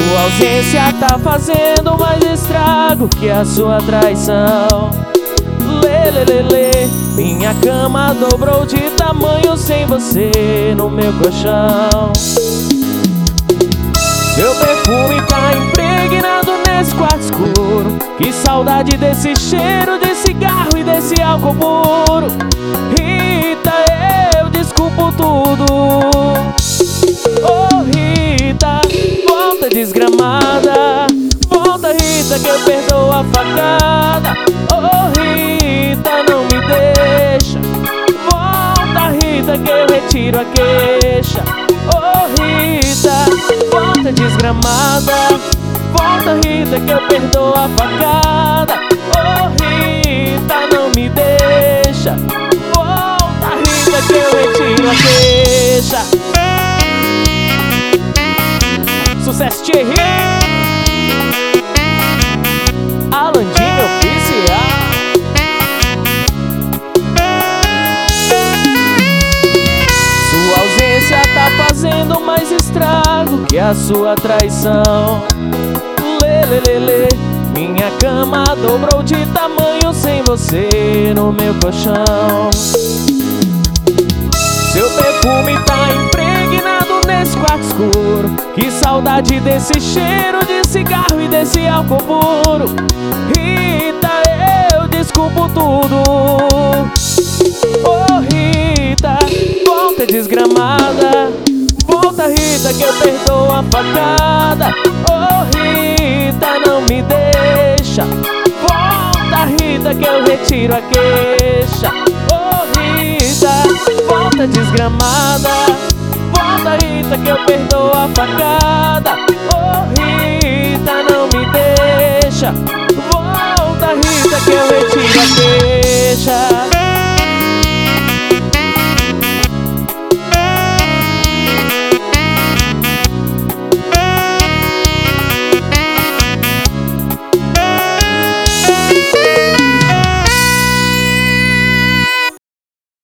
Sua ausência tá fazendo mais estrago que a sua traição. Lê, lê, lê, lê. Minha cama dobrou de tamanho sem você no meu colchão. Seu perfume tá impregnado nesse quarto escuro. Que saudade desse cheiro de cigarro e desse álcool puro. Rita, eu desculpo tudo. Oh Rita, volta desgramada. Volta Rita que eu perdoo a facada. Oh Rita, não me deixa. Volta Rita que eu retiro a queixa. Oh Rita, volta desgramada. Volta Rita que eu perdoo a facada. Oh Rita, não me deixa. Volta Rita que eu retiro a queixa. Sucesso Thierry, Alandinho Oficial. Sua ausência tá fazendo mais estrago que a sua traição. Lê, lê, lê, lê. Minha cama dobrou de tamanho sem você no meu colchão. Seu perfume tá impregnado nesse quarto escuro. Que saudade desse cheiro de cigarro e desse álcool puro. Rita, eu desculpo tudo. Oh Rita, volta desgramada. Volta Rita que eu perdoo a facada. Oh Rita, não me deixa. Volta Rita que eu retiro a queixa. Oh Rita, volta desgramada. Volta Rita que eu perdoo a facada. Oh Rita, não me deixa. Volta Rita que eu retiro a queixa.